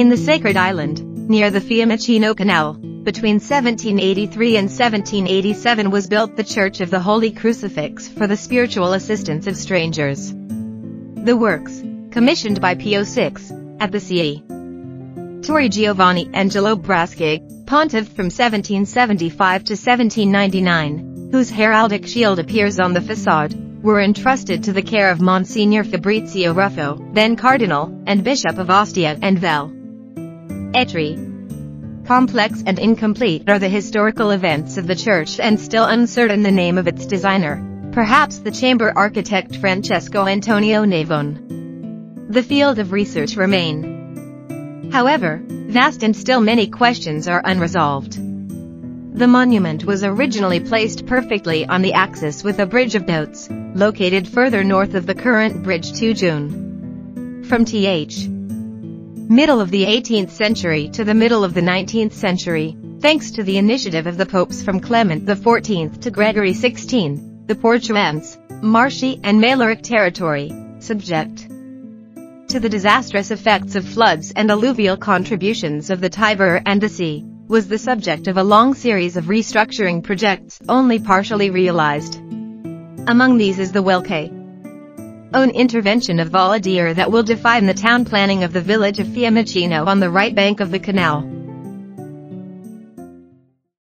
In the Sacred Island, near the Fiumicino Canal, between 1783 and 1787 was built the Church of the Holy Crucifix for the spiritual assistance of strangers. The works, commissioned by Pio VI, at the C.E. Torre Giovanni Angelo Braschi, pontiff from 1775 to 1799, whose heraldic shield appears on the facade, were entrusted to the care of Monsignor Fabrizio Ruffo, then Cardinal, and Bishop of Ostia and Velletri. Complex and incomplete are the historical events of the church and still uncertain the name of its designer, perhaps the chamber architect Francesco Antonio Navone. The field of research remain, however, vast and still many questions are unresolved. The monument was originally placed perfectly on the axis with a bridge of notes, located further north of the current bridge 2 June. From th. middle of the 18th century to the middle of the 19th century, thanks to the initiative of the popes from Clement XIV to Gregory XVI, the Portuense, marshy and Malaric territory, subject to the disastrous effects of floods and alluvial contributions of the Tiber and the sea, was the subject of a long series of restructuring projects only partially realized. Among these is the well-own intervention of Valadier that will define the town planning of the village of Fiumicino on the right bank of the canal.